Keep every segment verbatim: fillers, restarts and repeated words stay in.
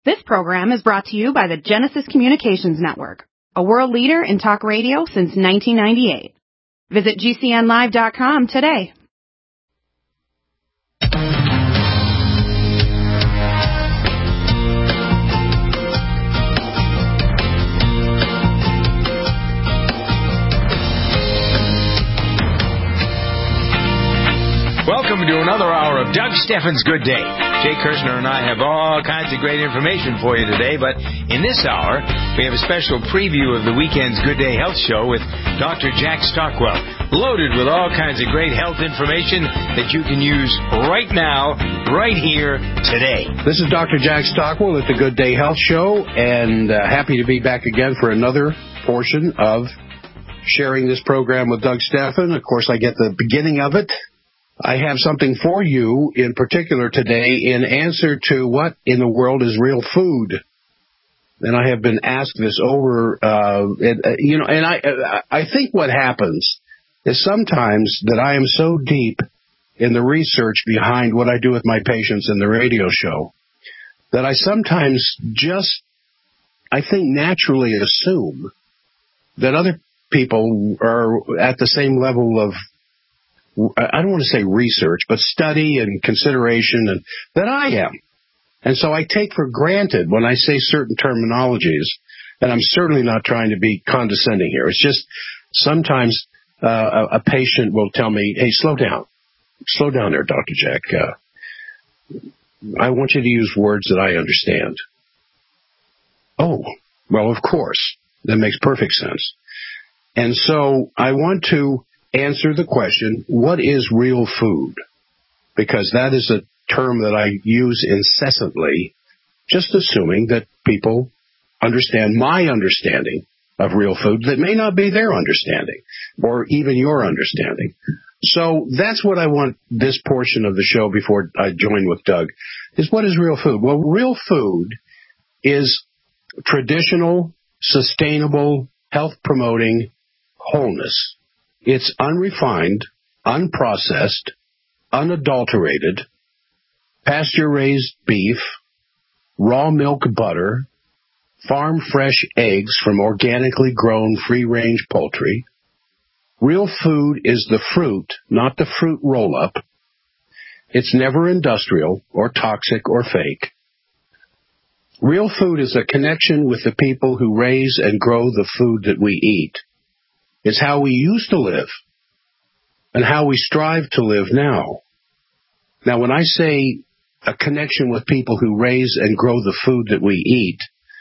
This program is brought to you by the Genesis Communications Network, a world leader in talk radio since nineteen ninety-eight. Visit G C N live dot com today. Welcome to another hour of Doug Steffens' Good Day. Jay Kirshner and I have all kinds of great information for you today, but in this hour, we have a special preview of the weekend's Good Day Health Show with Doctor Jack Stockwell, loaded with all kinds of great health information that you can use right now, right here, today. This is Doctor Jack Stockwell at the Good Day Health Show, and uh, happy to be back again for another portion of sharing this program with Doug Steffen. Of course, I get the beginning of it. I have something for you in particular today in answer to what in the world is real food. And I have been asked this over, uh, and, uh, you know, and I, I think what happens is sometimes that I am so deep in the research behind what I do with my patients in the radio show that I sometimes just, I think, naturally assume that other people are at the same level of, I don't want to say research, but study and consideration and that I am. And so I take for granted when I say certain terminologies, and I'm certainly not trying to be condescending here. It's just sometimes uh, a, a patient will tell me, hey, slow down. Slow down there, Doctor Jack. Uh, I want you to use words that I understand. Oh, well, of course. That makes perfect sense. And so I want to answer the question, what is real food? Because that is a term that I use incessantly, just assuming that people understand my understanding of real food that may not be their understanding or even your understanding. So that's what I want this portion of the show before I join with Doug, is what is real food? Well, real food is traditional, sustainable, health-promoting wholeness. It's unrefined, unprocessed, unadulterated, pasture-raised beef, raw milk butter, farm-fresh eggs from organically grown free-range poultry. Real food is the fruit, not the fruit roll-up. It's never industrial or toxic or fake. Real food is a connection with the people who raise and grow the food that we eat. It's how we used to live and how we strive to live now. Now, when I say a connection with people who raise and grow the food that we eat,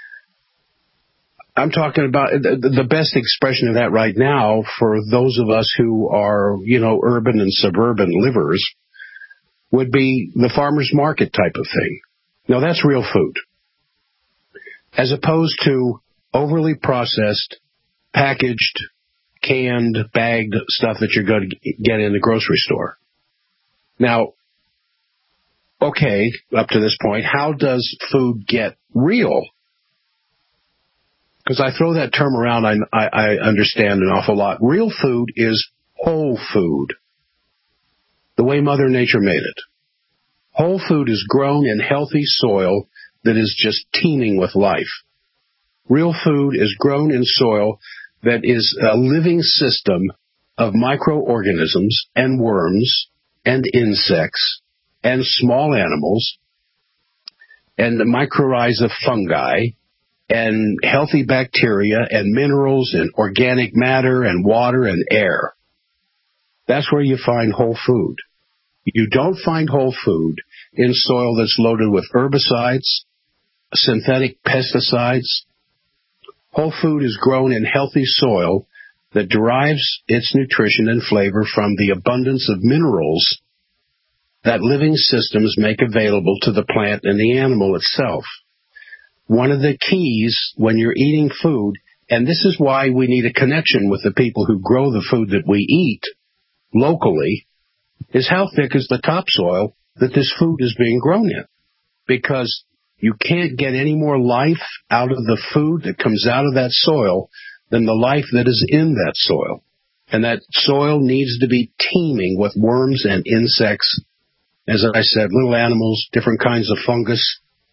I'm talking about the best expression of that right now for those of us who are, you know, urban and suburban livers would be the farmer's market type of thing. Now, that's real food, as opposed to overly processed, packaged, canned, bagged stuff that you're going to get in the grocery store. Now, okay, up to this point, how does food get real? Because I throw that term around, I, I, I understand an awful lot. Real food is whole food, the way Mother Nature made it. Whole food is grown in healthy soil that is just teeming with life. Real food is grown in soil that is a living system of microorganisms and worms and insects and small animals and the mycorrhiza fungi and healthy bacteria and minerals and organic matter and water and air. That's where you find whole food. You don't find whole food in soil that's loaded with herbicides, synthetic pesticides. Whole food is grown in healthy soil that derives its nutrition and flavor from the abundance of minerals that living systems make available to the plant and the animal itself. One of the keys when you're eating food, and this is why we need a connection with the people who grow the food that we eat locally, is how thick is the topsoil that this food is being grown in. Because you can't get any more life out of the food that comes out of that soil than the life that is in that soil. And that soil needs to be teeming with worms and insects, as I said, little animals, different kinds of fungus,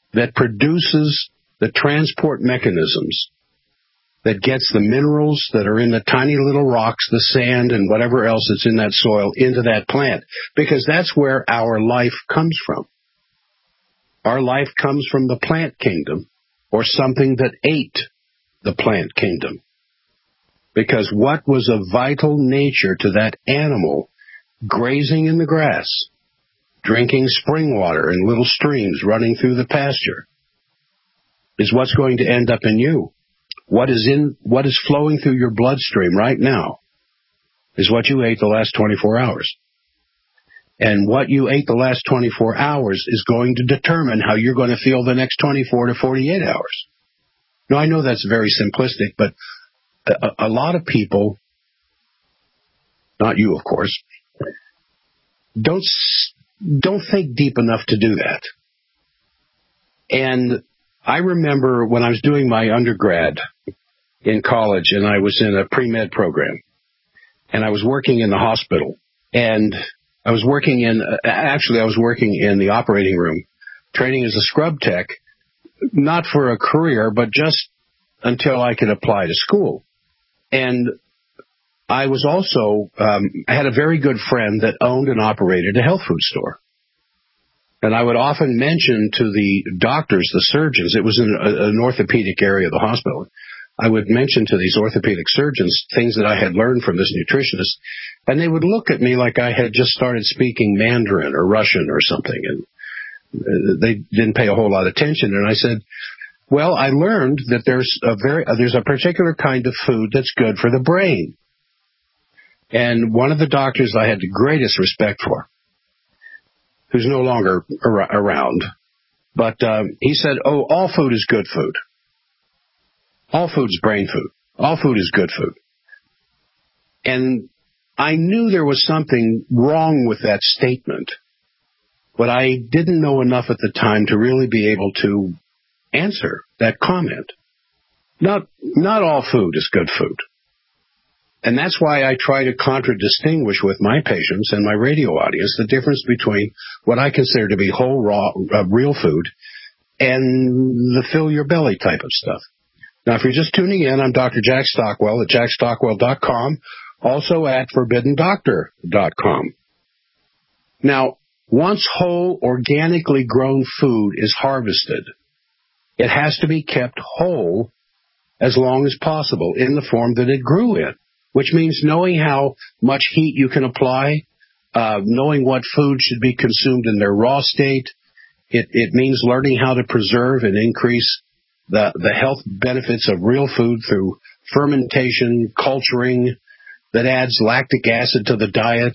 that produces the transport mechanisms that gets the minerals that are in the tiny little rocks, the sand, and whatever else that's in that soil into that plant. Because that's where our life comes from. Our life comes from the plant kingdom, or something that ate the plant kingdom. Because what was of vital nature to that animal grazing in the grass, drinking spring water in little streams running through the pasture, is what's going to end up in you. What is in, what is flowing through your bloodstream right now is what you ate the last twenty-four hours. And what you ate the last twenty-four hours is going to determine how you're going to feel the next twenty-four to forty-eight hours. Now, I know that's very simplistic, but a, a lot of people, not you, of course, don't, don't think deep enough to do that. And I remember when I was doing my undergrad in college, and I was in a pre-med program, and I was working in the hospital, and I was working in, actually I was working in the operating room, training as a scrub tech, not for a career, but just until I could apply to school. And I was also, um, I had a very good friend that owned and operated a health food store. And I would often mention to the doctors, the surgeons, it was in a, an orthopedic area of the hospital, I would mention to these orthopedic surgeons things that I had learned from this nutritionist, and they would look at me like I had just started speaking Mandarin or Russian or something, and they didn't pay a whole lot of attention. And I said, well, I learned that there's a very uh, there's a particular kind of food that's good for the brain. And one of the doctors I had the greatest respect for, who's no longer ar- around, but um, he said, oh, all food is good food. All food is brain food. All food is good food. And I knew there was something wrong with that statement, but I didn't know enough at the time to really be able to answer that comment. Not, not all food is good food. And that's why I try to contradistinguish with my patients and my radio audience the difference between what I consider to be whole, raw, uh, real food and the fill your belly type of stuff. Now, if you're just tuning in, I'm Doctor Jack Stockwell at jack stockwell dot com, also at forbidden doctor dot com. Now, once whole, organically grown food is harvested, it has to be kept whole as long as possible in the form that it grew in, which means knowing how much heat you can apply, uh, knowing what food should be consumed in their raw state. It, it means learning how to preserve and increase the, the health benefits of real food through fermentation, culturing, that adds lactic acid to the diet.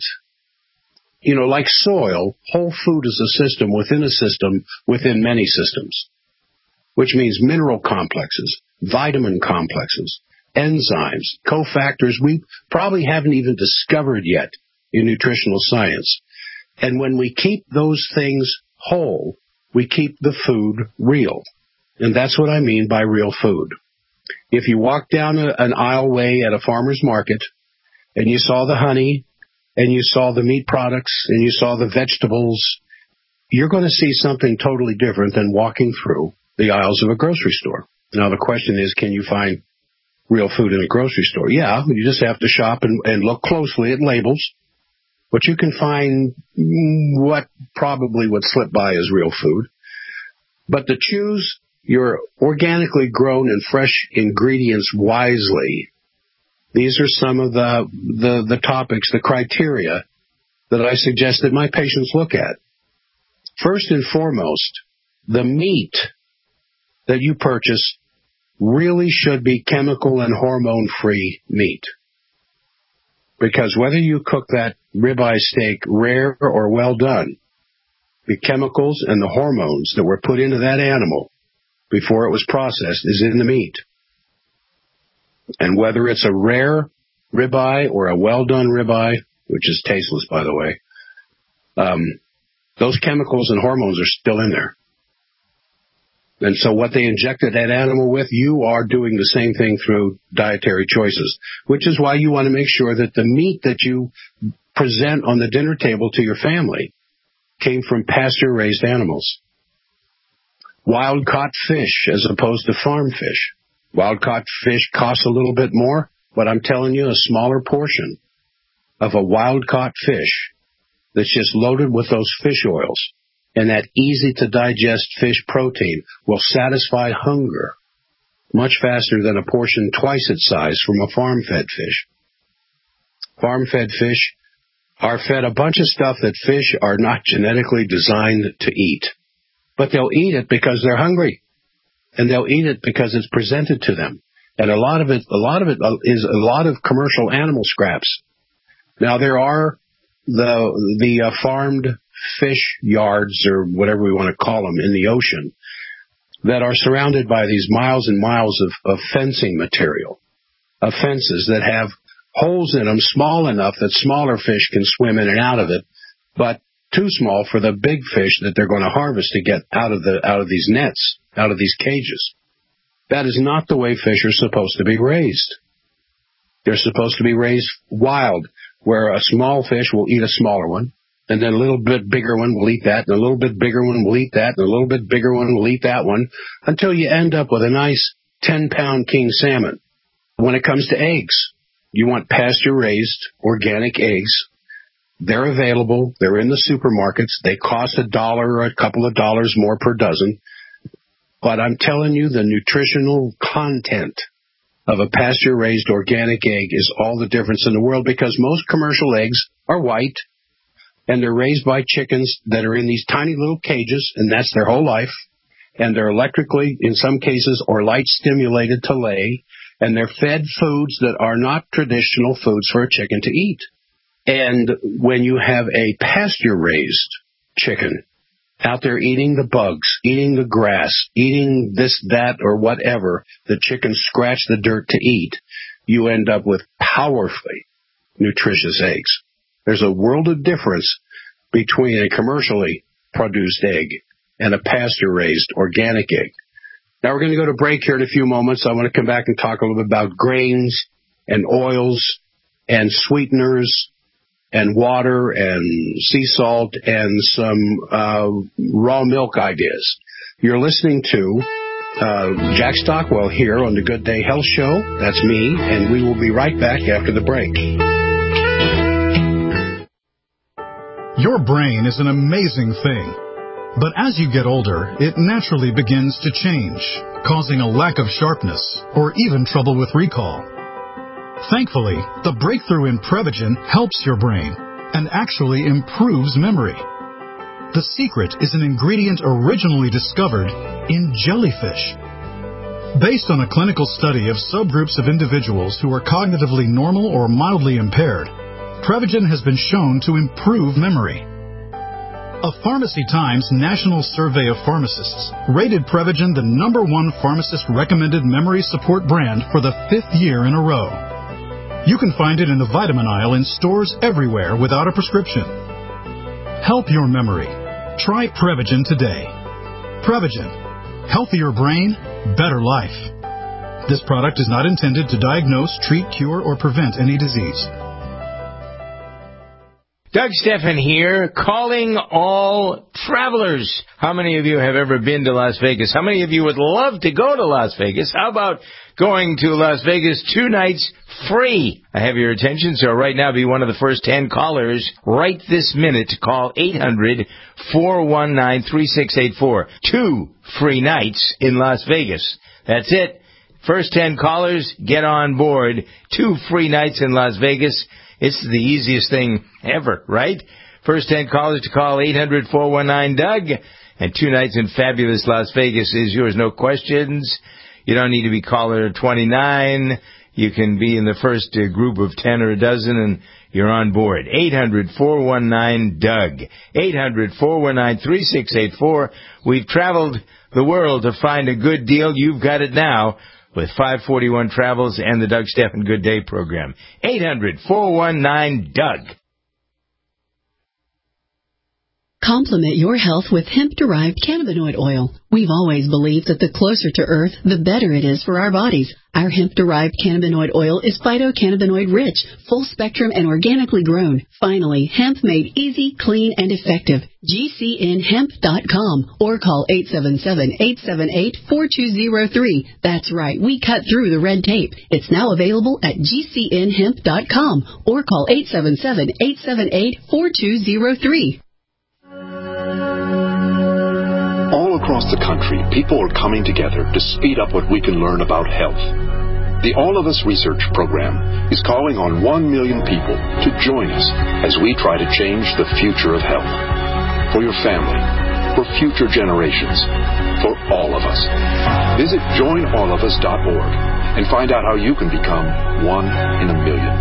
You know, like soil, whole food is a system within a system within many systems, which means mineral complexes, vitamin complexes, enzymes, cofactors we probably haven't even discovered yet in nutritional science. And when we keep those things whole, we keep the food real. And that's what I mean by real food. If you walk down a, an aisleway at a farmer's market and you saw the honey and you saw the meat products and you saw the vegetables, you're going to see something totally different than walking through the aisles of a grocery store. Now, the question is, can you find real food in a grocery store? Yeah, you just have to shop and, and look closely at labels. But you can find what probably would slip by as real food. But to choose your organically grown and fresh ingredients wisely, these are some of the, the, the topics, the criteria that I suggest that my patients look at. First and foremost, the meat that you purchase really should be chemical and hormone-free meat. Because whether you cook that ribeye steak rare or well done, the chemicals and the hormones that were put into that animal before it was processed is in the meat. And whether it's a rare ribeye or a well-done ribeye, which is tasteless, by the way, um, those chemicals and hormones are still in there. And so what they injected that animal with, you are doing the same thing through dietary choices, which is why you want to make sure that the meat that you present on the dinner table to your family came from pasture-raised animals. wild-caught fish as opposed to farm fish. Wild-caught fish costs a little bit more, but I'm telling you, a smaller portion of a wild-caught fish that's just loaded with those fish oils and that easy-to-digest fish protein will satisfy hunger much faster than a portion twice its size from a farm-fed fish. Farm-fed fish are fed a bunch of stuff that fish are not genetically designed to eat. But they'll eat it because they're hungry. And they'll eat it because it's presented to them. And a lot of it, a lot of it is a lot of commercial animal scraps. Now, there are the the uh, farmed fish yards, or whatever we want to call them, in the ocean that are surrounded by these miles and miles of, of fencing material, of fences that have holes in them small enough that smaller fish can swim in and out of it, but too small for the big fish that they're going to harvest to get out of the out of these nets, out of these cages. That is not the way fish are supposed to be raised. They're supposed to be raised wild, where a small fish will eat a smaller one, and then a little bit bigger one will eat that, and a little bit bigger one will eat that, and a little bit bigger one will eat that one, until you end up with a nice ten-pound king salmon. When it comes to eggs, you want pasture-raised organic eggs. They're available. They're in the supermarkets. They cost a dollar or a couple of dollars more per dozen. But I'm telling you, the nutritional content of a pasture-raised organic egg is all the difference in the world, because most commercial eggs are white, and they're raised by chickens that are in these tiny little cages, and that's their whole life. And they're electrically, in some cases, or light stimulated to lay, and they're fed foods that are not traditional foods for a chicken to eat. And when you have a pasture-raised chicken out there eating the bugs, eating the grass, eating this, that, or whatever the chickens scratch the dirt to eat, you end up with powerfully nutritious eggs. There's a world of difference between a commercially produced egg and a pasture-raised organic egg. Now, we're going to go to break here in a few moments. I want to come back and talk a little bit about grains and oils and sweeteners and water and sea salt and some uh, raw milk ideas. You're listening to uh, Jack Stockwell here on the Good Day Health Show. That's me, and we will be right back after the break. Your brain is an amazing thing. But as you get older, it naturally begins to change, causing a lack of sharpness or even trouble with recall. Thankfully, the breakthrough in Prevagen helps your brain and actually improves memory. The secret is an ingredient originally discovered in jellyfish. Based on a clinical study of subgroups of individuals who are cognitively normal or mildly impaired, Prevagen has been shown to improve memory. A Pharmacy Times National Survey of Pharmacists rated Prevagen the number one pharmacist-recommended memory support brand for the fifth year in a row. You can find it in the vitamin aisle in stores everywhere without a prescription. Help your memory. Try Prevagen today. Prevagen. Healthier brain, better life. This product is not intended to diagnose, treat, cure, or prevent any disease. Doug Stephan here, calling all travelers. How many of you have ever been to Las Vegas? How many of you would love to go to Las Vegas? How about going to Las Vegas two nights free? I have your attention, so right now be one of the first ten callers right this minute to call eight hundred, four one nine, three six eight four. Two free nights in Las Vegas. That's it. First ten callers, get on board. Two free nights in Las Vegas. It's the easiest thing ever, right? First ten callers to call eight hundred, four one nine, Doug. And two nights in fabulous Las Vegas is yours, no questions. You don't need to be caller twenty-nine. You can be in the first uh, group of ten or a dozen, and you're on board. eight hundred, four one nine, Doug. eight hundred, four one nine, three six eight four. We've traveled the world to find a good deal. You've got it now with five forty-one Travels and the Doug Stephan Good Day program. eight hundred, four one nine, Doug. Complement your health with hemp-derived cannabinoid oil. We've always believed that the closer to Earth, the better it is for our bodies. Our hemp-derived cannabinoid oil is phytocannabinoid-rich, full-spectrum, and organically grown. Finally, hemp made easy, clean, and effective. G C N hemp dot com or call eight seven seven, eight seven eight, four two zero three. That's right, we cut through the red tape. It's now available at G C N hemp dot com or call eight seven seven, eight seven eight, four two zero three. All across the country, people are coming together to speed up what we can learn about health. The All of Us Research Program is calling on one million people to join us as we try to change the future of health. For your family, for future generations, for all of us. Visit join all of us dot org and find out how you can become one in a million.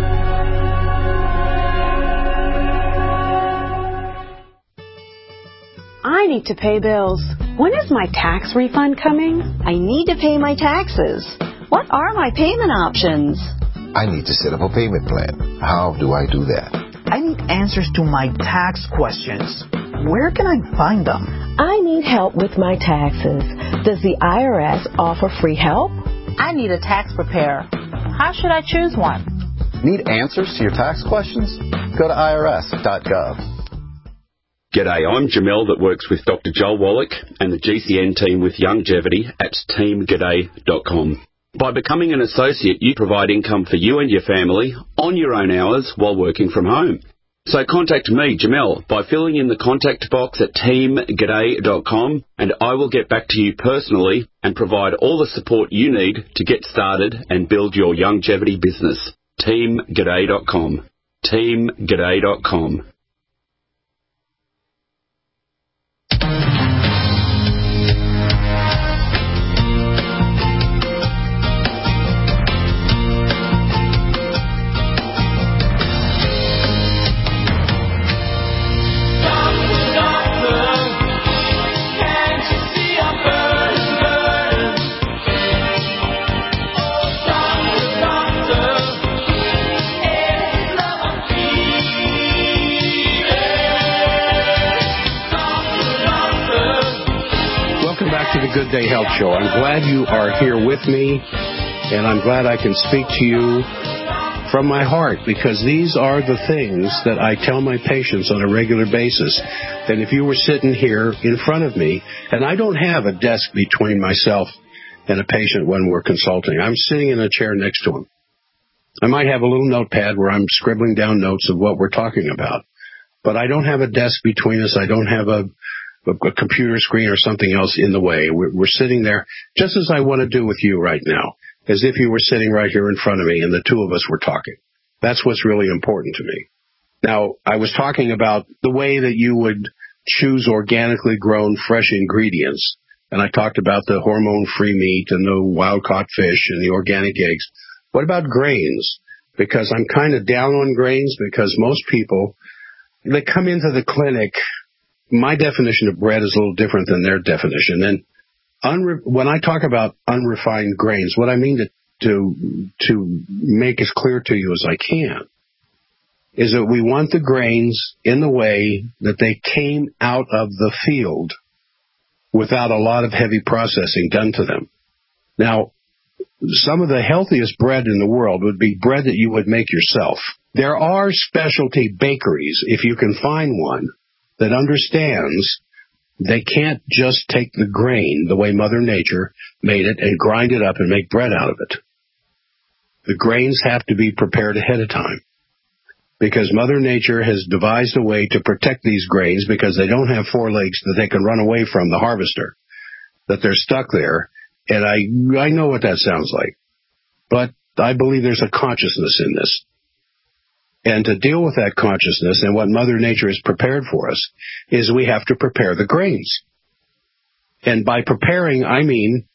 I need to pay bills. When is my tax refund coming? I need to pay my taxes. What are my payment options? I need to set up a payment plan. How do I do that? I need answers to my tax questions. Where can I find them? I need help with my taxes. Does the I R S offer free help? I need a tax preparer. How should I choose one? Need answers to your tax questions? Go to I R S dot gov. G'day, I'm Jamel that works with Doctor Joel Wallach and the G C N team with Longevity at team g'day dot com. By becoming an associate, you provide income for you and your family on your own hours while working from home. So contact me, Jamel, by filling in the contact box at team g'day dot com, and I will get back to you personally and provide all the support you need to get started and build your longevity business. team g'day dot com. team g'day dot com. The Good Day Health Show. I'm glad you are here with me, and I'm glad I can speak to you from my heart, because these are the things that I tell my patients on a regular basis. And if you were sitting here in front of me, and I don't have a desk between myself and a patient when we're consulting, I'm sitting in a chair next to him. I might have a little notepad where I'm scribbling down notes of what we're talking about, but I don't have a desk between us. I don't have a a computer screen or something else in the way. We're, we're sitting there just as I want to do with you right now, as if you were sitting right here in front of me and the two of us were talking. That's what's really important to me. Now, I was talking about the way that you would choose organically grown fresh ingredients, and I talked about the hormone-free meat and the wild-caught fish and the organic eggs. What about grains? Because I'm kind of down on grains, because most people, they come into the clinic. My definition of bread is a little different than their definition. And unre- when I talk about unrefined grains, what I mean to, to to make as clear to you as I can is that we want the grains in the way that they came out of the field without a lot of heavy processing done to them. Now, some of the healthiest bread in the world would be bread that you would make yourself. There are specialty bakeries, if you can find one, that understands they can't just take the grain the way Mother Nature made it and grind it up and make bread out of it. The grains have to be prepared ahead of time, because Mother Nature has devised a way to protect these grains, because they don't have four legs that they can run away from the harvester, that they're stuck there. And I, I know what that sounds like, but I believe there's a consciousness in this. And to deal with that consciousness and what Mother Nature has prepared for us is we have to prepare the grains. And by preparing, I mean,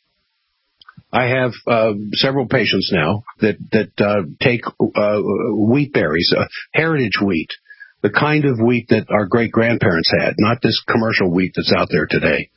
I have uh, several patients now that, that uh, take uh, wheat berries, uh, heritage wheat, the kind of wheat that our great-grandparents had, not this commercial wheat that's out there today.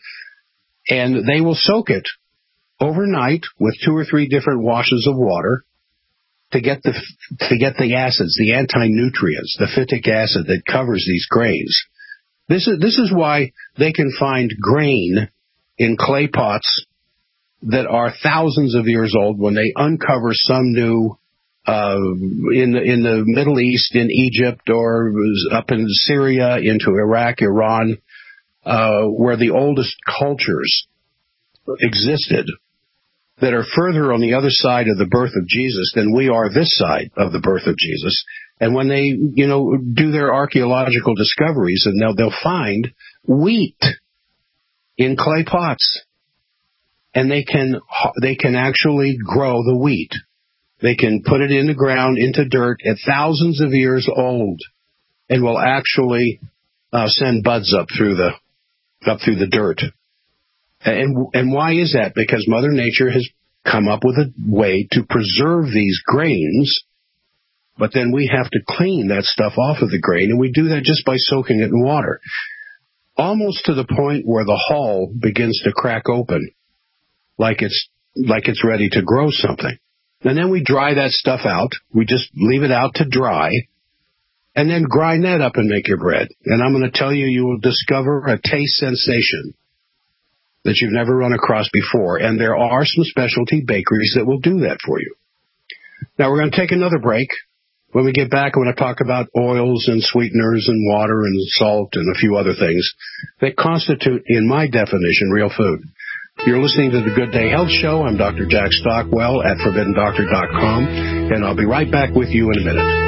And they will soak it overnight with two or three different washes of water to get the to get the acids, the anti-nutrients, the phytic acid that covers these grains. This is this is why they can find grain in clay pots that are thousands of years old when they uncover some new uh, in the, in the Middle East, in Egypt, or up in Syria, into Iraq, Iran, uh, where the oldest cultures existed, that are further on the other side of the birth of Jesus than we are this side of the birth of Jesus. And when they, you know, do their archaeological discoveries, and they'll, they'll find wheat in clay pots. And they can, they can actually grow the wheat. They can put it in the ground, into dirt, at thousands of years old, and will actually uh, send buds up through the, up through the dirt. And and why is that? Because Mother Nature has come up with a way to preserve these grains, but then we have to clean that stuff off of the grain, and we do that just by soaking it in water, almost to the point where the hull begins to crack open, like it's like it's ready to grow something. And then we dry that stuff out. We just leave it out to dry, and then grind that up and make your bread. And I'm going to tell you, you will discover a taste sensation that you've never run across before. And there are some specialty bakeries that will do that for you. Now, we're going to take another break. When we get back, I'm going to talk about oils and sweeteners and water and salt and a few other things that constitute, in my definition, real food. You're listening to the Good Day Health Show. I'm Doctor Jack Stockwell at forbidden doctor dot com, and I'll be right back with you in a minute.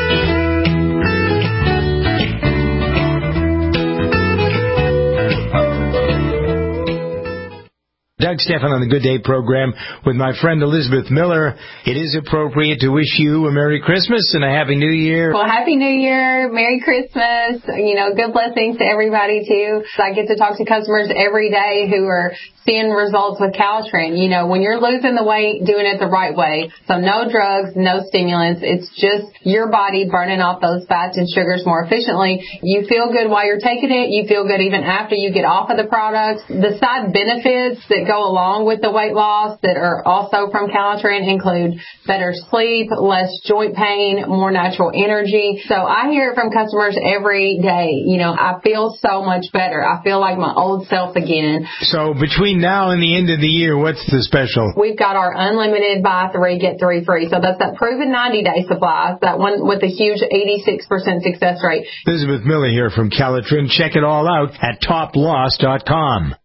Doug Stephan on the Good Day program with my friend Elizabeth Miller. It is appropriate to wish you a Merry Christmas and a Happy New Year. Well, Happy New Year, Merry Christmas, you know, good blessings to everybody, too. I get to talk to customers every day who are seeing results with Caltrans. You know, when you're losing the weight, doing it the right way. So no drugs, no stimulants. It's just your body burning off those fats and sugars more efficiently. You feel good while you're taking it. You feel good even after you get off of the products. The side benefits that go along with the weight loss that are also from Caltrans include better sleep, less joint pain, more natural energy. So I hear it from customers every day. You know, I feel so much better. I feel like my old self again. So between now and the end of the year, what's the special? We've got our unlimited buy three, get three free. So that's that proven ninety-day supply, that one with a huge eighty-six percent success rate. Elizabeth Miller here from Caltrans. Check it all out at top loss dot com.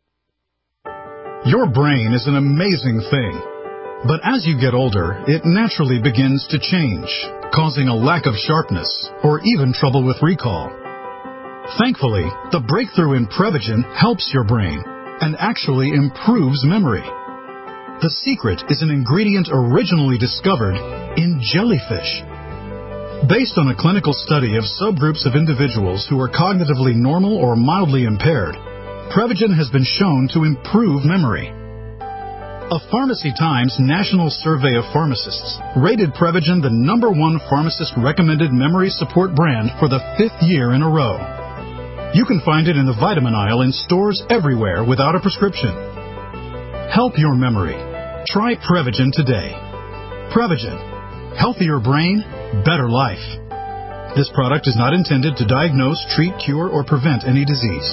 Your brain is an amazing thing, but as you get older, it naturally begins to change, causing a lack of sharpness or even trouble with recall. Thankfully, the breakthrough in Prevagen helps your brain and actually improves memory. The secret is an ingredient originally discovered in jellyfish. Based on a clinical study of subgroups of individuals who are cognitively normal or mildly impaired, Prevagen has been shown to improve memory. A Pharmacy Times National Survey of Pharmacists rated Prevagen the number one pharmacist-recommended memory support brand for the fifth year in a row. You can find it in the vitamin aisle in stores everywhere without a prescription. Help your memory. Try Prevagen today. Prevagen. Healthier brain, better life. This product is not intended to diagnose, treat, cure, or prevent any disease.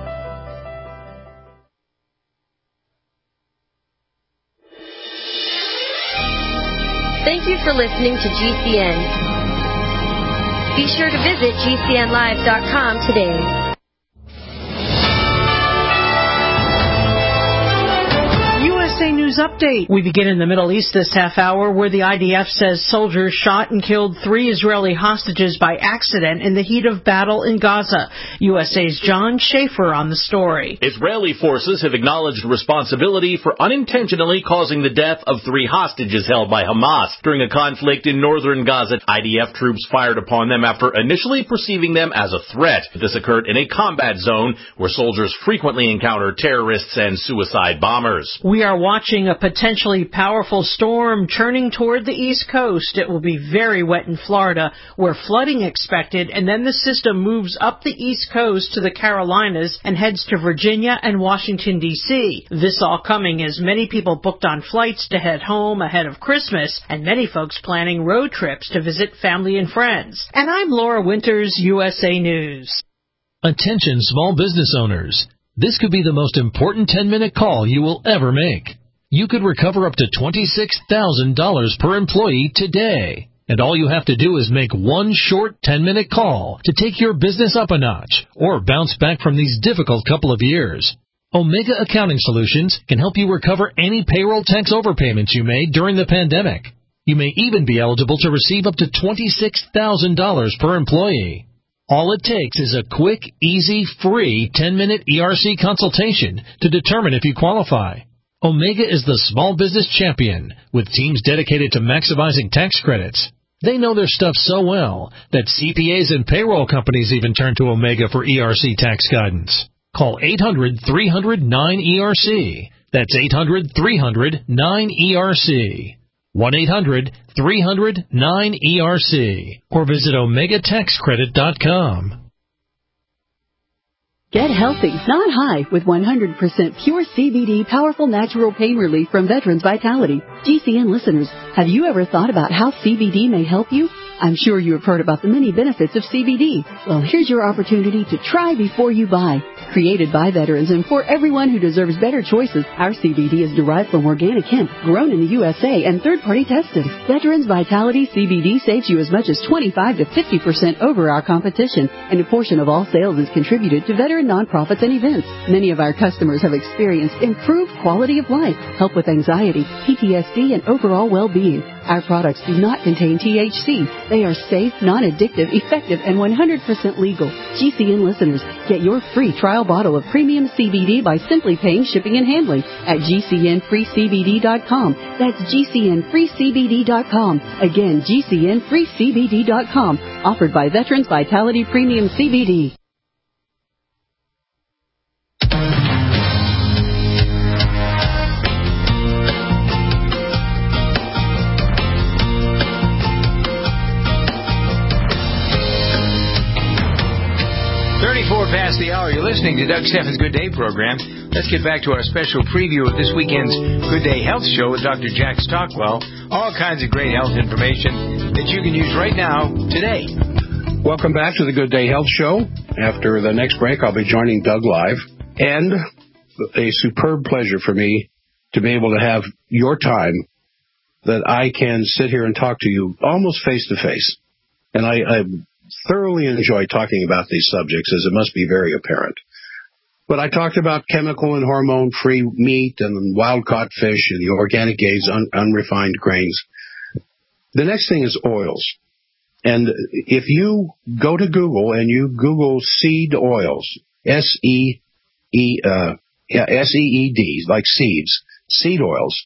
Thank you for listening to G C N. Be sure to visit G C N live dot com today. U S A News Update. We begin in the Middle East this half hour, where the I D F says soldiers shot and killed three Israeli hostages by accident in the heat of battle in Gaza. U S A's John Schaefer on the story. Israeli forces have acknowledged responsibility for unintentionally causing the death of three hostages held by Hamas during a conflict in northern Gaza. I D F troops fired upon them after initially perceiving them as a threat. This occurred in a combat zone where soldiers frequently encounter terrorists and suicide bombers. We are watching a potentially powerful storm churning toward the East Coast. It will be very wet in Florida, where flooding expected, and then the system moves up the East Coast to the Carolinas and heads to Virginia and Washington, D C This all coming as many people booked on flights to head home ahead of Christmas, and many folks planning road trips to visit family and friends. And I'm Laura Winters, U S A News. Attention small business owners. This could be the most important ten-minute call you will ever make. You could recover up to twenty-six thousand dollars per employee today. And all you have to do is make one short ten-minute call to take your business up a notch or bounce back from these difficult couple of years. Omega Accounting Solutions can help you recover any payroll tax overpayments you made during the pandemic. You may even be eligible to receive up to twenty-six thousand dollars per employee. All it takes is a quick, easy, free ten-minute E R C consultation to determine if you qualify. Omega is the small business champion with teams dedicated to maximizing tax credits. They know their stuff so well that C P As and payroll companies even turn to Omega for E R C tax guidance. Call eight hundred, three hundred, nine E R C. That's eight hundred, three hundred, nine E R C. one eight hundred, three hundred, nine E R C. Or visit omega tax credit dot com. Get healthy, not high, with one hundred percent pure C B D powerful natural pain relief from Veterans Vitality. G C N listeners, have you ever thought about how C B D may help you? I'm sure you have heard about the many benefits of C B D. Well, here's your opportunity to try before you buy. Created by veterans and for everyone who deserves better choices, our C B D is derived from organic hemp, grown in the U S A, and third-party tested. Veterans Vitality C B D saves you as much as twenty-five to fifty percent over our competition, and a portion of all sales is contributed to veteran nonprofits and events. Many of our customers have experienced improved quality of life, help with anxiety, P T S D, and overall well-being. Our products do not contain T H C. They are safe, non-addictive, effective, and one hundred percent legal. G C N listeners, get your free trial bottle of premium C B D by simply paying shipping and handling at G C N free C B D dot com. That's G C N free C B D dot com. Again, G C N free C B D dot com. Offered by Veterans Vitality Premium C B D. thirty-four past the hour. You're listening to Doug Steffens' Good Day program. Let's get back to our special preview of this weekend's Good Day Health Show with Doctor Jack Stockwell. All kinds of great health information that you can use right now, today. Welcome back to the Good Day Health Show. After the next break, I'll be joining Doug live. And a superb pleasure for me to be able to have your time that I can sit here and talk to you almost face-to-face. And I... I thoroughly enjoy talking about these subjects, as it must be very apparent. But I talked about chemical and hormone-free meat and wild-caught fish and the organic aids, un- unrefined grains. The next thing is oils. And if you go to Google and you Google seed oils, S E E, uh, yeah, S E E D, like seeds, seed oils,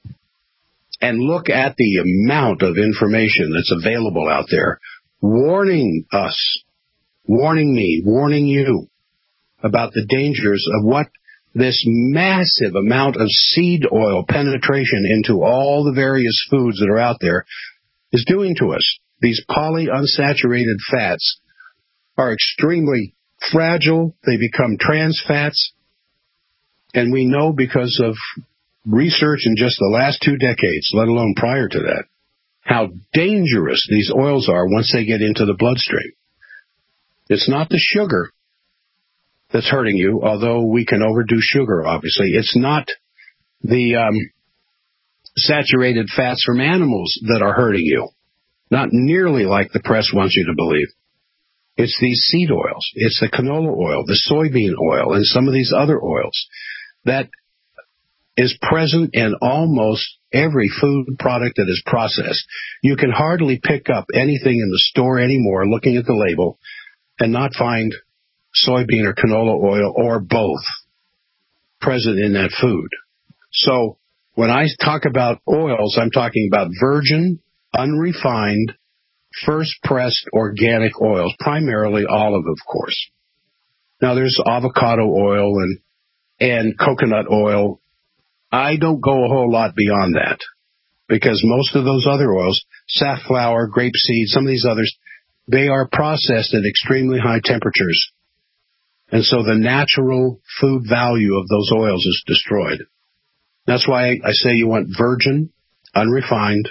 and look at the amount of information that's available out there, warning us, warning me, warning you about the dangers of what this massive amount of seed oil penetration into all the various foods that are out there is doing to us. These polyunsaturated fats are extremely fragile. They become trans fats. And we know because of research in just the last two decades, let alone prior to that, how dangerous these oils are once they get into the bloodstream. It's not the sugar that's hurting you, although we can overdo sugar, obviously. It's not the um, saturated fats from animals that are hurting you, not nearly like the press wants you to believe. It's these seed oils. It's the canola oil, the soybean oil, and some of these other oils that is present in almost every food product that is processed. You can hardly pick up anything in the store anymore looking at the label and not find soybean or canola oil or both present in that food. So when I talk about oils, I'm talking about virgin, unrefined, first-pressed organic oils, primarily olive, of course. Now, there's avocado oil and, and coconut oil. I don't go a whole lot beyond that because most of those other oils, safflower, grapeseed, some of these others, they are processed at extremely high temperatures. And so the natural food value of those oils is destroyed. That's why I say you want virgin, unrefined.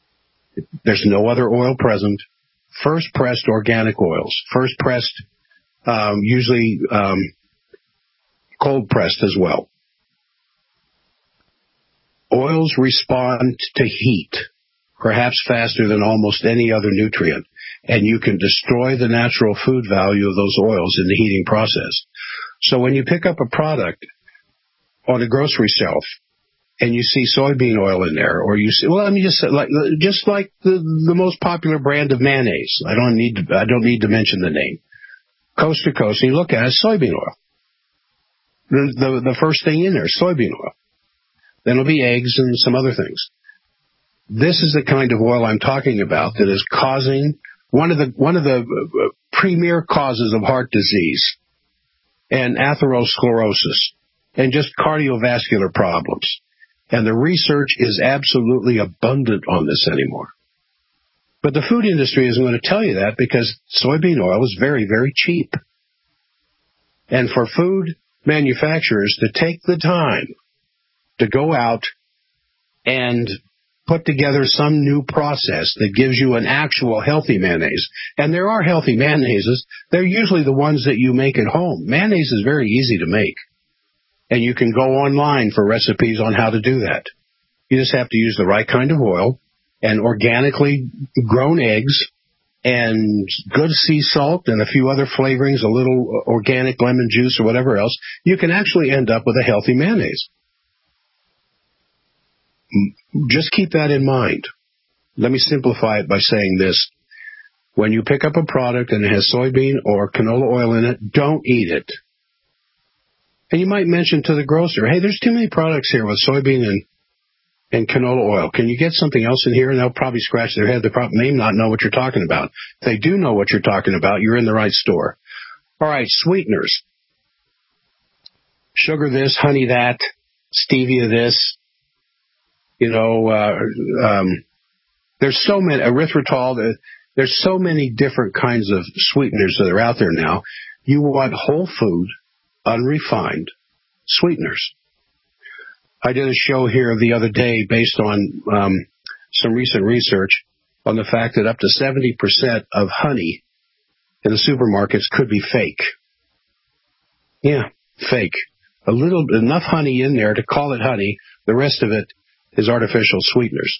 There's no other oil present. First-pressed organic oils. First-pressed um, usually um, cold pressed as well. Oils respond to heat, perhaps faster than almost any other nutrient, and you can destroy the natural food value of those oils in the heating process. So when you pick up a product on a grocery shelf and you see soybean oil in there, or you see, well, let me just say, like, just like the, the most popular brand of mayonnaise. I don't need to, I don't need to mention the name. Coast to coast, and you look at it, soybean oil. The, the, the first thing in there is soybean oil. Then it'll be eggs and some other things. This is the kind of oil I'm talking about that is causing one of the one of the premier causes of heart disease and atherosclerosis and just cardiovascular problems. And the research is absolutely abundant on this anymore. But the food industry isn't going to tell you that because soybean oil is very, very cheap. And for food manufacturers to take the time to go out and put together some new process that gives you an actual healthy mayonnaise. And there are healthy mayonnaises. They're usually the ones that you make at home. Mayonnaise is very easy to make. And you can go online for recipes on how to do that. You just have to use the right kind of oil and organically grown eggs and good sea salt and a few other flavorings, a little organic lemon juice or whatever else. You can actually end up with a healthy mayonnaise. Just keep that in mind. Let me simplify it by saying this. When you pick up a product and it has soybean or canola oil in it, don't eat it. And you might mention to the grocer, hey, there's too many products here with soybean and, and canola oil. Can you get something else in here? And they'll probably scratch their head. They probably may not know what you're talking about. If they do know what you're talking about, you're in the right store. All right, sweeteners. Sugar this, honey that, stevia this. You know, uh, um, there's so many, erythritol, there's so many different kinds of sweeteners that are out there now. You want whole food, unrefined sweeteners. I did a show here the other day based on um, some recent research on the fact that up to seventy percent of honey in the supermarkets could be fake. Yeah, fake. A little, enough honey in there to call it honey. The rest of it is artificial sweeteners.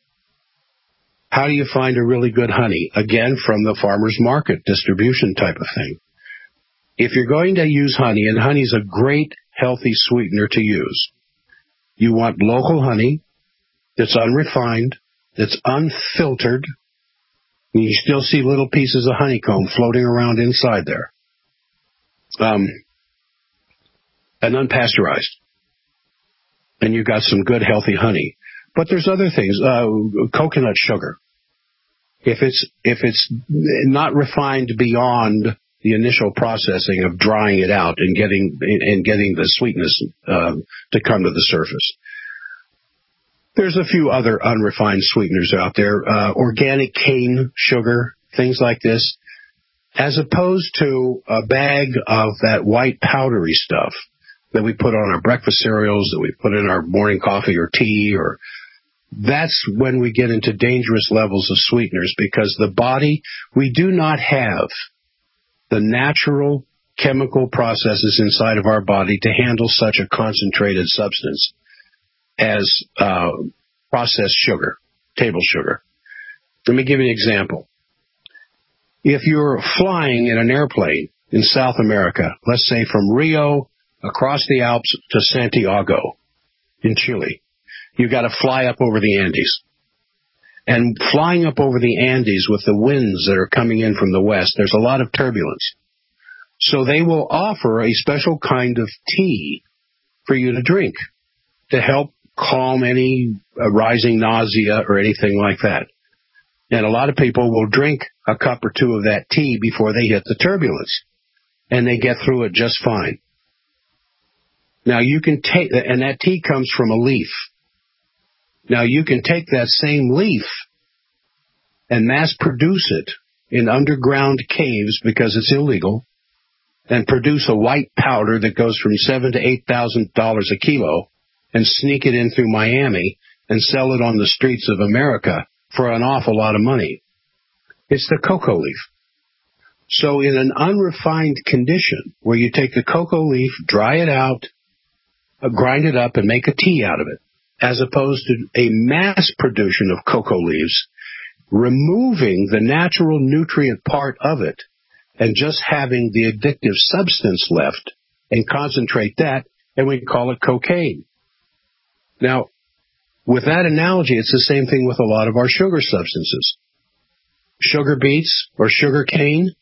How do you find a really good honey? Again, from the farmer's market distribution type of thing. If you're going to use honey, and honey's a great healthy sweetener to use, you want local honey that's unrefined, that's unfiltered, and you still see little pieces of honeycomb floating around inside there, um, and unpasteurized. And you got some good, healthy honey. But there's other things. Uh, coconut sugar. If it's if it's not refined beyond the initial processing of drying it out and getting and getting the sweetness uh, to come to the surface. There's a few other unrefined sweeteners out there. Uh, organic cane sugar, things like this, as opposed to a bag of that white powdery stuff that we put on our breakfast cereals, that we put in our morning coffee or tea, or that's when we get into dangerous levels of sweeteners, because the body, we do not have the natural chemical processes inside of our body to handle such a concentrated substance as uh, processed sugar, table sugar. Let me give you an example. If you're flying in an airplane in South America, let's say from Rio across the Alps to Santiago in Chile, you've got to fly up over the Andes. And flying up over the Andes with the winds that are coming in from the west, there's a lot of turbulence. So they will offer a special kind of tea for you to drink to help calm any uh, rising nausea or anything like that. And a lot of people will drink a cup or two of that tea before they hit the turbulence, and they get through it just fine. Now you can take, and that tea comes from a leaf. Now you can take that same leaf and mass produce it in underground caves, because it's illegal, and produce a white powder that goes from seven to eight thousand dollars a kilo, and sneak it in through Miami and sell it on the streets of America for an awful lot of money. It's the cocoa leaf. So in an unrefined condition, where you take the cocoa leaf, dry it out, uh, grind it up, and make a tea out of it, as opposed to a mass production of cocoa leaves, removing the natural nutrient part of it and just having the addictive substance left and concentrate that, and we call it cocaine. Now, with that analogy, it's the same thing with a lot of our sugar substances. Sugar beets or sugar cane,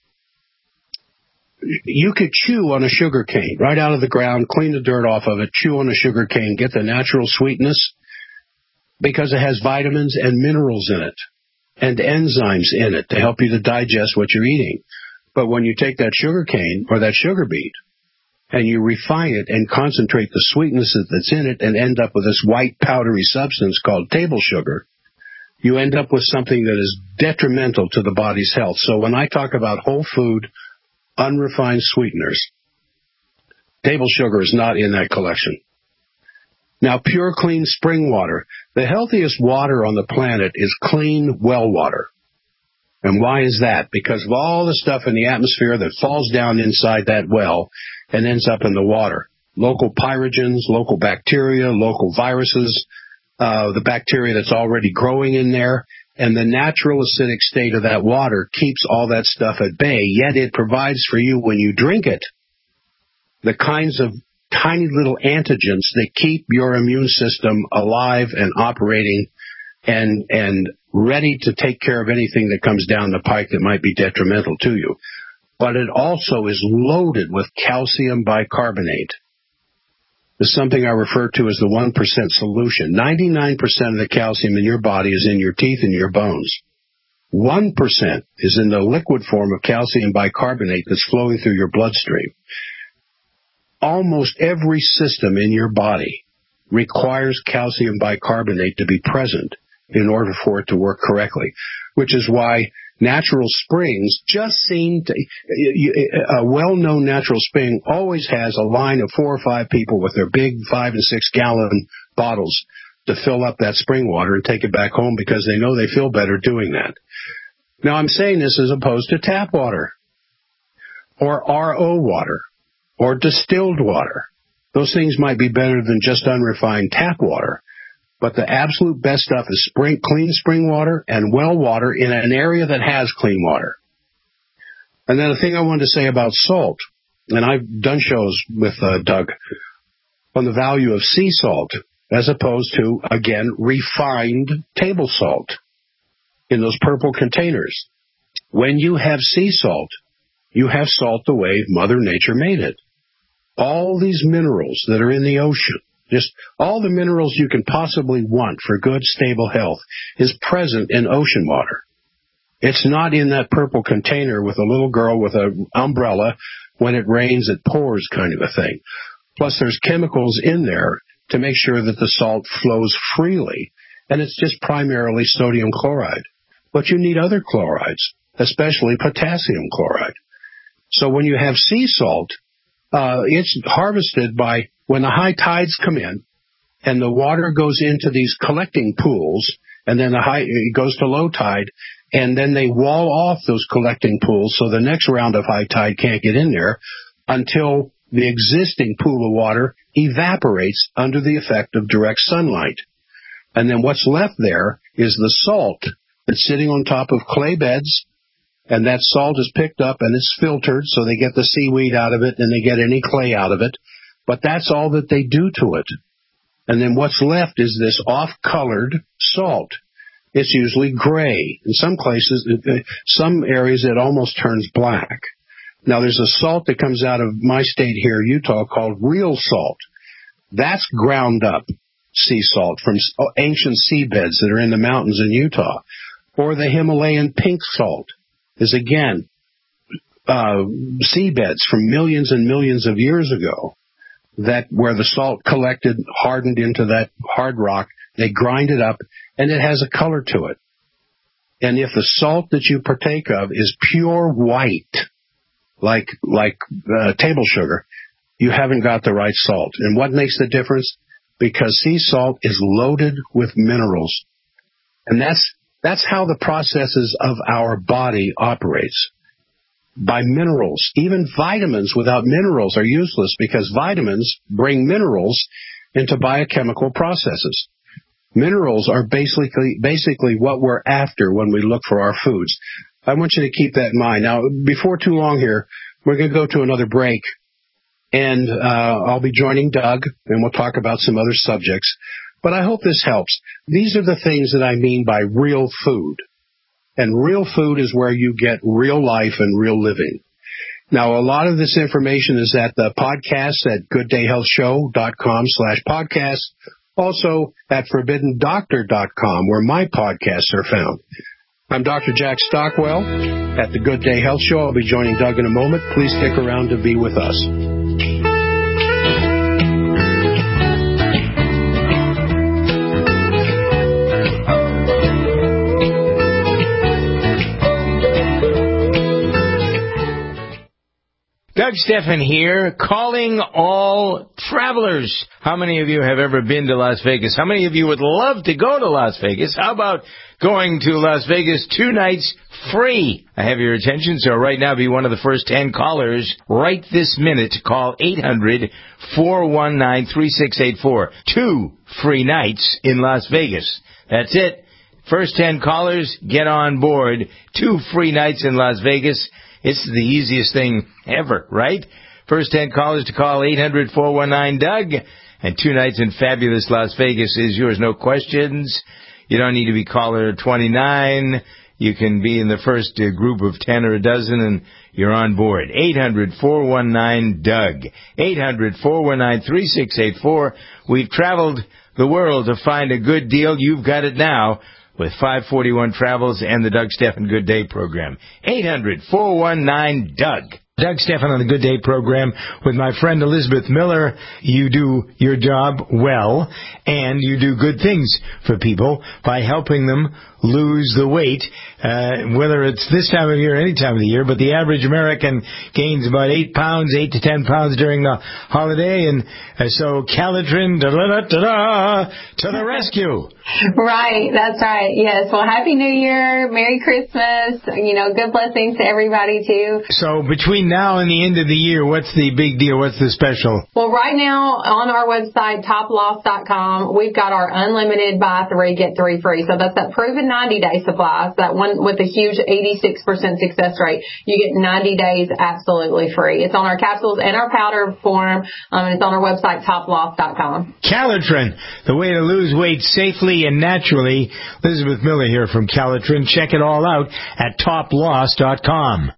you could chew on a sugar cane right out of the ground, clean the dirt off of it, chew on a sugar cane, get the natural sweetness because it has vitamins and minerals in it and enzymes in it to help you to digest what you're eating. But when you take that sugar cane or that sugar beet and you refine it and concentrate the sweetness that's in it and end up with this white powdery substance called table sugar, you end up with something that is detrimental to the body's health. So when I talk about whole food, unrefined sweeteners, table sugar is not in that collection. Now, pure, clean spring water. The healthiest water on the planet is clean well water. And why is that? Because of all the stuff in the atmosphere that falls down inside that well and ends up in the water. Local pyrogens, local bacteria, local viruses, uh, the bacteria that's already growing in there, and the natural acidic state of that water keeps all that stuff at bay, yet it provides for you when you drink it the kinds of tiny little antigens that keep your immune system alive and operating and and ready to take care of anything that comes down the pike that might be detrimental to you. But it also is loaded with calcium bicarbonate. It's something I refer to as the one percent solution. ninety-nine percent of the calcium in your body is in your teeth and your bones. one percent is in the liquid form of calcium bicarbonate that's flowing through your bloodstream. Almost every system in your body requires calcium bicarbonate to be present in order for it to work correctly, which is why natural springs just seem to, a well-known natural spring always has a line of four or five people with their big five and six gallon bottles to fill up that spring water and take it back home because they know they feel better doing that. Now, I'm saying this as opposed to tap water or R O water or distilled water. Those things might be better than just unrefined tap water. But the absolute best stuff is spring, clean spring water and well water in an area that has clean water. And then the thing I wanted to say about salt, and I've done shows with uh, Doug on the value of sea salt as opposed to, again, refined table salt in those purple containers. When you have sea salt, you have salt the way Mother Nature made it. All these minerals that are in the ocean, just all the minerals you can possibly want for good, stable health is present in ocean water. It's not in that purple container with a little girl with an umbrella. When it rains, it pours kind of a thing. Plus, there's chemicals in there to make sure that the salt flows freely. And it's just primarily sodium chloride. But you need other chlorides, especially potassium chloride. So when you have sea salt, uh, it's harvested by when the high tides come in and the water goes into these collecting pools, and then the high, it goes to low tide, and then they wall off those collecting pools so the next round of high tide can't get in there until the existing pool of water evaporates under the effect of direct sunlight. And then what's left there is the salt that's sitting on top of clay beds, and that salt is picked up and it's filtered so they get the seaweed out of it and they get any clay out of it. But that's all that they do to it. And then what's left is this off-colored salt. It's usually gray. In some places, some areas, it almost turns black. Now, there's a salt that comes out of my state here, Utah, called real salt. That's ground up sea salt from ancient seabeds that are in the mountains in Utah. Or the Himalayan pink salt is, again, uh, seabeds from millions and millions of years ago. That where the salt collected, hardened into that hard rock, they grind it up, and it has a color to it. And if the salt that you partake of is pure white, like like uh, table sugar, you haven't got the right salt. And what makes the difference? Because sea salt is loaded with minerals. And that's that's how the processes of our body operates. by minerals. Even vitamins without minerals are useless because vitamins bring minerals into biochemical processes. Minerals are basically basically what we're after when we look for our foods. I want you to keep that in mind. Now, before too long here, we're going to go to another break, and uh, I'll be joining Doug, and we'll talk about some other subjects. But I hope this helps. These are the things that I mean by real food. And real food is where you get real life and real living. Now, a lot of this information is at the podcast at gooddayhealthshow.com slash podcast. Also at forbidden doctor dot com, where my podcasts are found. I'm Doctor Jack Stockwell at the Good Day Health Show. I'll be joining Doug in a moment. Please stick around to be with us. Doug Stephan here, calling all travelers. How many of you have ever been to Las Vegas? How many of you would love to go to Las Vegas? How about going to Las Vegas two nights free? I have your attention, so right now be one of the first ten callers right this minute. Call eight hundred, four one nine, three six eight four. Two free nights in Las Vegas. That's it. First ten callers, get on board. Two free nights in Las Vegas. It's the easiest thing ever, right? First ten callers to call eight hundred, four one nine, Doug. And two nights in fabulous Las Vegas is yours. No questions. You don't need to be caller twenty-nine. You can be in the first uh, group of ten or a dozen, and you're on board. eight hundred, four one nine, Doug. eight hundred, four one nine, three six eight four. We've traveled the world to find a good deal. You've got it now with five forty-one Travels and the Doug Stephan Good Day program. eight hundred, four one nine, Doug. Doug Stephan on the Good Day program with my friend Elizabeth Miller. You do your job well, and you do good things for people by helping them lose the weight, uh, whether it's this time of year or any time of the year. But the average American gains about eight pounds, eight to ten pounds during the holiday, and uh, so Calitrin, da-da-da-da-da, to the rescue. Right, that's right. Yes, well, Happy New Year, Merry Christmas, you know, good blessings to everybody, too. So between now and the end of the year, what's the big deal? What's the special? Well, right now on our website, top loss dot com, we've got our unlimited buy three, get three free. So that's that proven ninety-day supply. So that one with a huge eighty-six percent success rate. You get ninety days absolutely free. It's on our capsules and our powder form, um, and it's on our website, top loss dot com. Calitrin, the way to lose weight safely and naturally. Elizabeth Miller here from Calitrin. Check it all out at top loss dot com.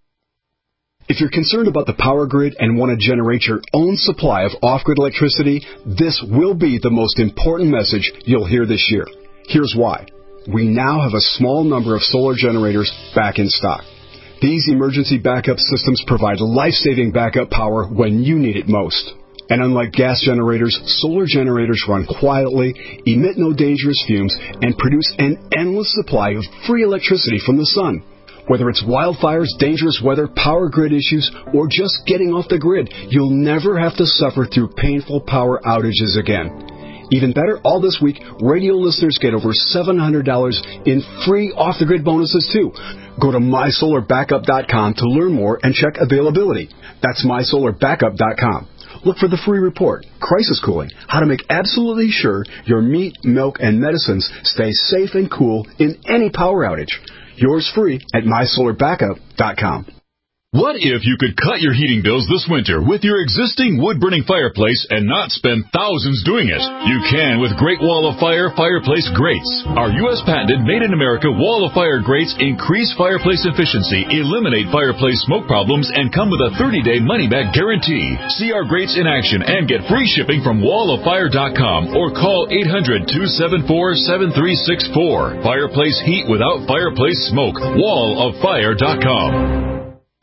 If you're concerned about the power grid and want to generate your own supply of off-grid electricity, this will be the most important message you'll hear this year. Here's why. We now have a small number of solar generators back in stock. These emergency backup systems provide life-saving backup power when you need it most. And unlike gas generators, solar generators run quietly, emit no dangerous fumes, and produce an endless supply of free electricity from the sun. Whether it's wildfires, dangerous weather, power grid issues, or just getting off the grid, you'll never have to suffer through painful power outages again. Even better, all this week, radio listeners get over seven hundred dollars in free off-the-grid bonuses, too. Go to my solar backup dot com to learn more and check availability. That's my solar backup dot com. Look for the free report, Crisis Cooling, how to make absolutely sure your meat, milk, and medicines stay safe and cool in any power outage. Yours free at my solar backup dot com. What if you could cut your heating bills this winter with your existing wood-burning fireplace and not spend thousands doing it? You can with Great Wall of Fire Fireplace Grates. Our U S patented made-in-America Wall of Fire grates increase fireplace efficiency, eliminate fireplace smoke problems, and come with a thirty-day money-back guarantee. See our grates in action and get free shipping from wall of fire dot com or call eight hundred, two seven four, seven three six four. Fireplace heat without fireplace smoke. wall of fire dot com.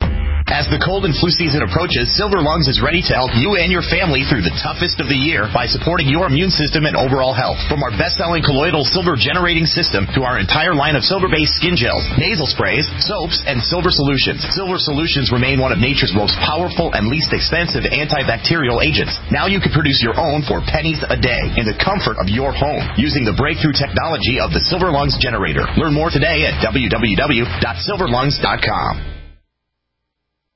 As the cold and flu season approaches, Silver Lungs is ready to help you and your family through the toughest of the year by supporting your immune system and overall health. From our best-selling colloidal silver generating system to our entire line of silver-based skin gels, nasal sprays, soaps, and silver solutions. Silver solutions remain one of nature's most powerful and least expensive antibacterial agents. Now you can produce your own for pennies a day in the comfort of your home using the breakthrough technology of the Silver Lungs generator. Learn more today at w w w dot silver lungs dot com.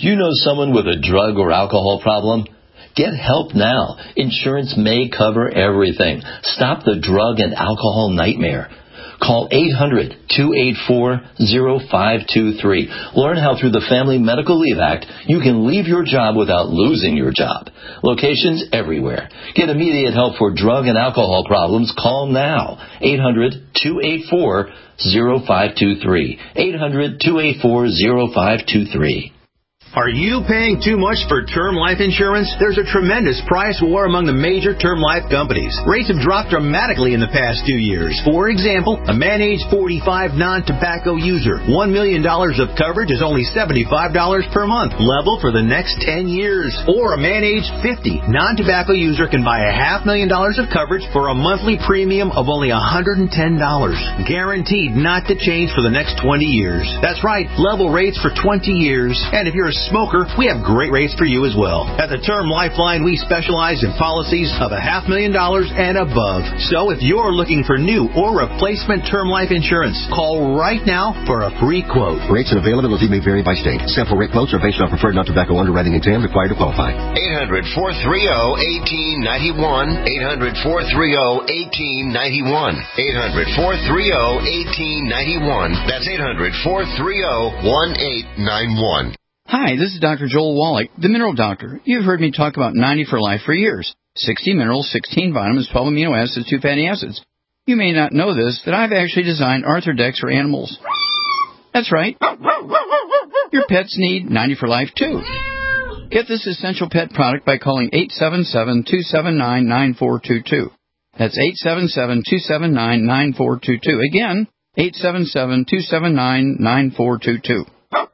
Do you know someone with a drug or alcohol problem? Get help now. Insurance may cover everything. Stop the drug and alcohol nightmare. Call eight hundred, two eight four, zero five two three. Learn how through the Family Medical Leave Act you can leave your job without losing your job. Locations everywhere. Get immediate help for drug and alcohol problems. Call now. eight hundred, two eight four, zero five two three. eight hundred, two eight four, zero five two three. Are you paying too much for term life insurance? There's a tremendous price war among the major term life companies. Rates have dropped dramatically in the past two years. For example, a man age forty-five non-tobacco user, one million dollars of coverage is only seventy-five dollars per month, level for the next ten years. Or a man age fifty non-tobacco user can buy a half million dollars of coverage for a monthly premium of only one hundred ten dollars. Guaranteed not to change for the next twenty years. That's right, level rates for twenty years. And if you're a smoker, we have great rates for you as well. At the Term Lifeline, we specialize in policies of a half million dollars and above. So if you're looking for new or replacement term life insurance, call right now for a free quote. Rates and availability may vary by state. Sample rate quotes are based on preferred non-tobacco underwriting exam required to qualify. eight hundred, four three zero, one eight nine one. eight hundred, four three zero, one eight nine one. eight hundred, four three zero, one eight nine one. That's eight hundred, four three zero, one eight nine one. Hi, this is Doctor Joel Wallach, the Mineral Doctor. You've heard me talk about ninety for Life for years. sixty minerals, sixteen vitamins, twelve amino acids, two fatty acids. You may not know this, that I've actually designed Arthrodex for animals. That's right. Your pets need ninety for Life, too. Get this essential pet product by calling eight seven seven, two seven nine, nine four two two. That's eight seven seven, two seven nine, nine four two two. Again, eight seven seven, two seven nine, nine four two two.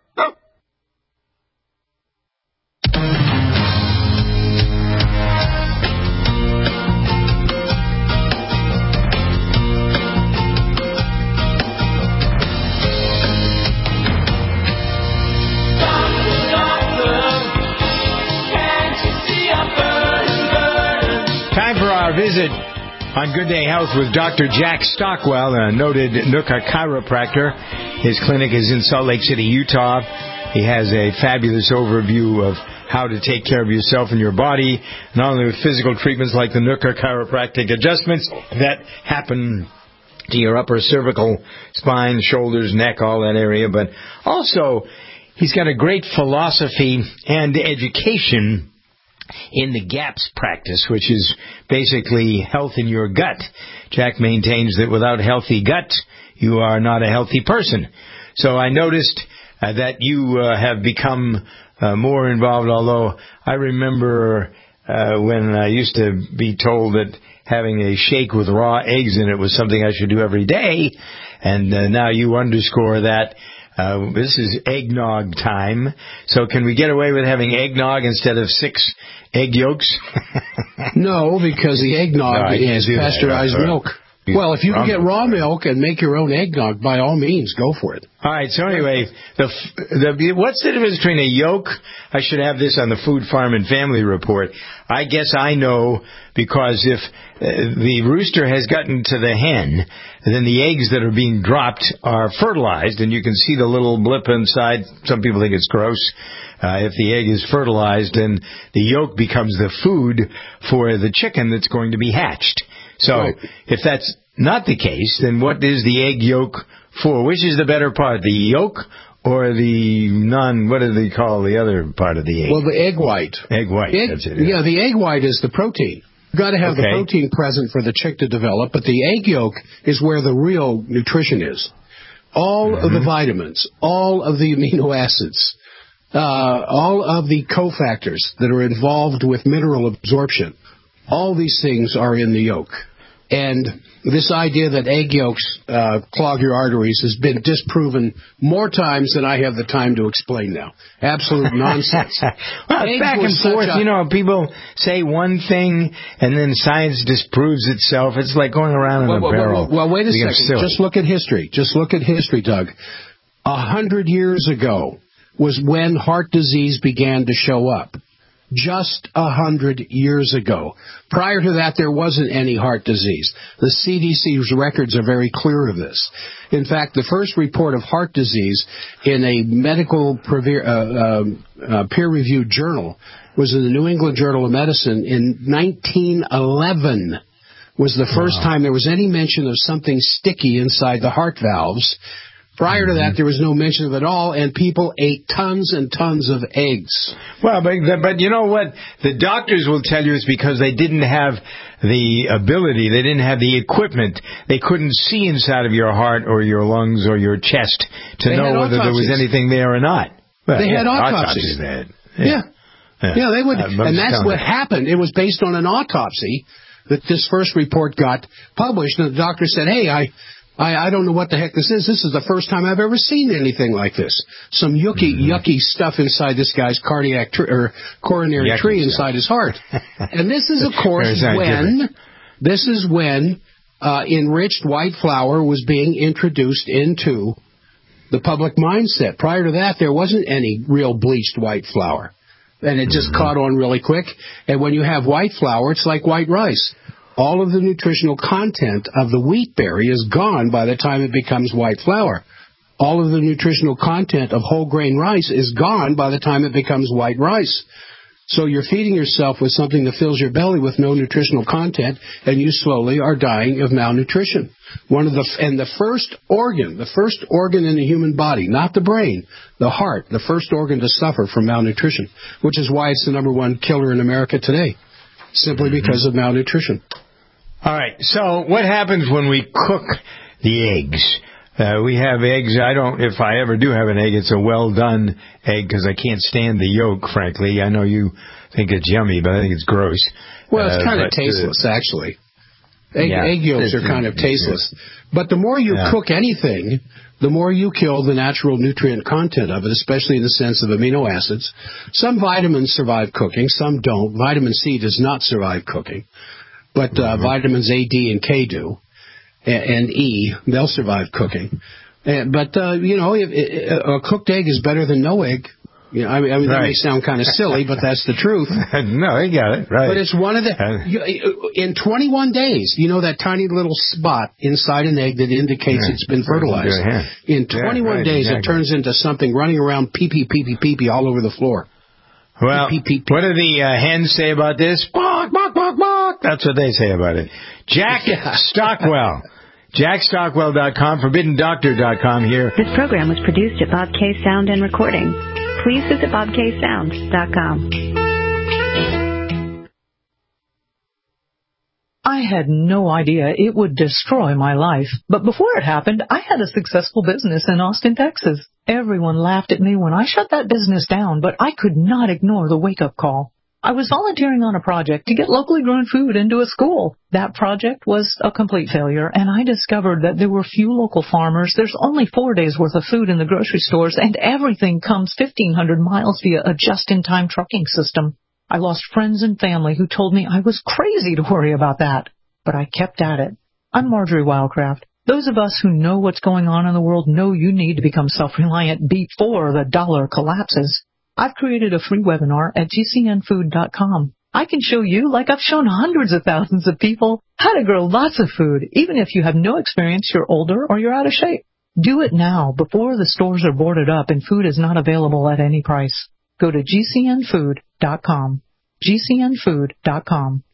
Visit on Good Day Health with Doctor Jack Stockwell, a noted N U C A chiropractor. His clinic is in Salt Lake City, Utah. He has a fabulous overview of how to take care of yourself and your body, not only with physical treatments like the N U C A chiropractic adjustments that happen to your upper cervical spine, shoulders, neck, all that area, but also he's got a great philosophy and education in the GAPS practice, which is basically health in your gut. Jack maintains that without healthy gut, you are not a healthy person. So I noticed uh, that you uh, have become uh, more involved, although I remember uh, when I used to be told that having a shake with raw eggs in it was something I should do every day, and uh, now you underscore that. Uh, this is eggnog time. So can we get away with having eggnog instead of six egg yolks? No, because the eggnog no, is pasteurized that. milk. Well, if you can get raw milk and make your own eggnog, by all means, go for it. All right, so anyway, the, the what's the difference between a yolk? I should have this on the Food, Farm, and Family Report. I guess I know, because if uh, the rooster has gotten to the hen, then the eggs that are being dropped are fertilized, and you can see the little blip inside. Some people think it's gross. Uh, if the egg is fertilized, then the yolk becomes the food for the chicken that's going to be hatched. So right. If that's not the case, then what is the egg yolk for? Which is the better part, the yolk or the non, what do they call the other part of the egg? Well, the egg white. Egg white, egg, that's it. Yeah. yeah, the egg white is the protein. You've got to have okay. the protein present for the chick to develop, but the egg yolk is where the real nutrition is. All mm-hmm. of the vitamins, all of the amino acids, uh, all of the cofactors that are involved with mineral absorption, all these things are in the yolk. And this idea that egg yolks uh, clog your arteries has been disproven more times than I have the time to explain now. Absolute nonsense. Well, it's back and forth. A, you know, people say one thing, and then science disproves itself. It's like going around in well, a barrel. Well, well, well, wait a second. Silly. Just look at history. Just look at history, Doug. A hundred years ago was when heart disease began to show up. just a hundred years ago. Prior to that, there wasn't any heart disease. The C D C's records are very clear of this. In fact, the first report of heart disease in a medical uh, uh, uh, peer-reviewed journal was in the New England Journal of Medicine in nineteen eleven. Was the first wow. time there was any mention of something sticky inside the heart valves. Prior to that, there was no mention of it at all, and people ate tons and tons of eggs. Well, but, but you know what? The doctors will tell you it's because they didn't have the ability, they didn't have the equipment. They couldn't see inside of your heart or your lungs or your chest to they know whether autopsies. there was anything there or not. Well, they yeah, had autopsies. autopsies they had. Yeah. Yeah. yeah. yeah they would, uh, and that's what happened. It was based on an autopsy that this first report got published, and the doctor said, hey, I... I, I don't know what the heck this is. This is the first time I've ever seen anything like this. Some yucky, mm-hmm. yucky stuff inside this guy's cardiac tr- or coronary yucky tree inside stuff. his heart. And this is, of course, when this is when uh, enriched white flour was being introduced into the public mindset. Prior to that, there wasn't any real bleached white flour, and it just mm-hmm. caught on really quick. And when you have white flour, it's like white rice. All of the nutritional content of the wheat berry is gone by the time it becomes white flour. All of the nutritional content of whole grain rice is gone by the time it becomes white rice. So you're feeding yourself with something that fills your belly with no nutritional content, and you slowly are dying of malnutrition. One of the and the first organ, the first organ in the human body, not the brain, the heart, the first organ to suffer from malnutrition, which is why it's the number one killer in America today, simply because of malnutrition. All right, so what happens when we cook the eggs? Uh, we have eggs. I don't, if I ever do have an egg, it's a well-done egg because I can't stand the yolk, frankly. I know you think it's yummy, but I think it's gross. Well, it's uh, kind of tasteless, uh, actually. Egg, yeah, egg yolks are kind of tasteless. But the more you yeah. cook anything, the more you kill the natural nutrient content of it, especially in the sense of amino acids. Some vitamins survive cooking, some don't. Vitamin C does not survive cooking. But uh, mm-hmm. vitamins A, D, and K do, and, and E, they'll survive cooking. And, but, uh, you know, if, if, a cooked egg is better than no egg. You know, I mean, I mean right. that may sound kind of silly, but that's the truth. No, I got it, right. But it's one of the... You, in twenty-one days, you know that tiny little spot inside an egg that indicates yeah. it's been fertilized. In twenty-one yeah, right, days, exactly. it turns into something running around pee-pee, pee-pee, pee-pee all over the floor. Well, pee, pee, pee, what do the uh, hens say about this? Bark, bark, bark, bark. That's what they say about it. Jack yeah. Stockwell. Jack Stockwell dot com, Forbidden Doctor dot com here. This program was produced at Bob K Sound and Recording. Please visit Bob K Sound dot com. I had no idea it would destroy my life. But before it happened, I had a successful business in Austin, Texas. Everyone laughed at me when I shut that business down, but I could not ignore the wake-up call. I was volunteering on a project to get locally grown food into a school. That project was a complete failure, and I discovered that there were few local farmers. There's only four days' worth of food in the grocery stores, and everything comes fifteen hundred miles via a just-in-time trucking system. I lost friends and family who told me I was crazy to worry about that, but I kept at it. I'm Marjorie Wildcraft. Those of us who know what's going on in the world know you need to become self-reliant before the dollar collapses. I've created a free webinar at G C N food dot com. I can show you, like I've shown hundreds of thousands of people, how to grow lots of food, even if you have no experience, you're older, or you're out of shape. Do it now, before the stores are boarded up and food is not available at any price. Go to G C N food dot com. G C N food dot com.